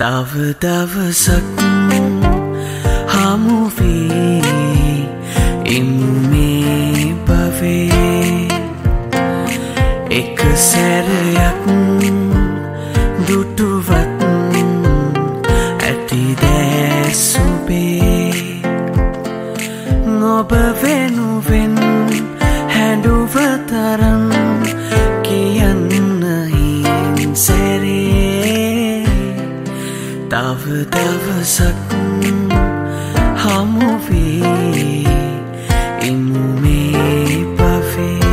තව දවසක් හමු වී ඉමු මේ භවයේ එක සැරයක් දුටුවත් ඇති දැස් ඔබේ ඔබ වෙනුවෙන් හැඬුව තරම් කියන්න හින් සැරේ තව දවසක් හමු වී ඉමු මේ භවයේ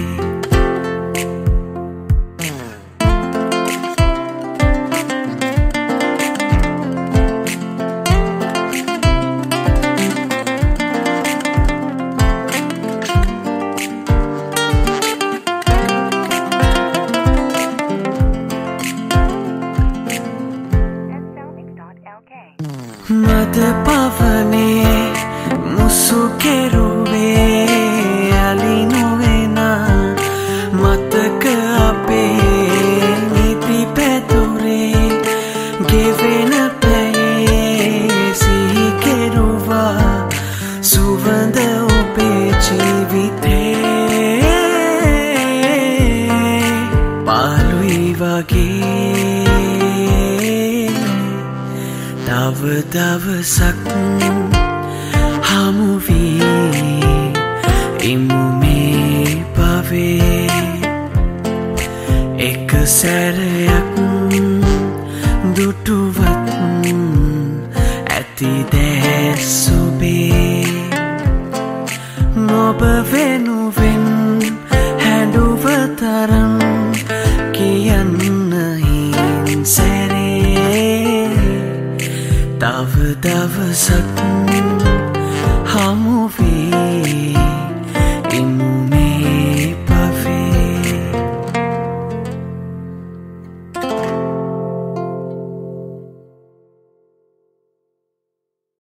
මද පවනේ මුසු කෙරුවේ අලි නොවෙන මතක අපේ නිදි පැතුරේ ගෙවෙන පැයේ සිහි කෙරුවා සුවඳ ඔබේ ජීවිතේ පාළුයි වගේ තව දවසක් හමු වී ඉමු මේ භවයේ එක සැරයක් දුටුවත් ඇති දැස් ඔබේ ඔබ වෙනුවෙන් හැඬුව තරම් කියන්න හින් සැරේ තව දවසක්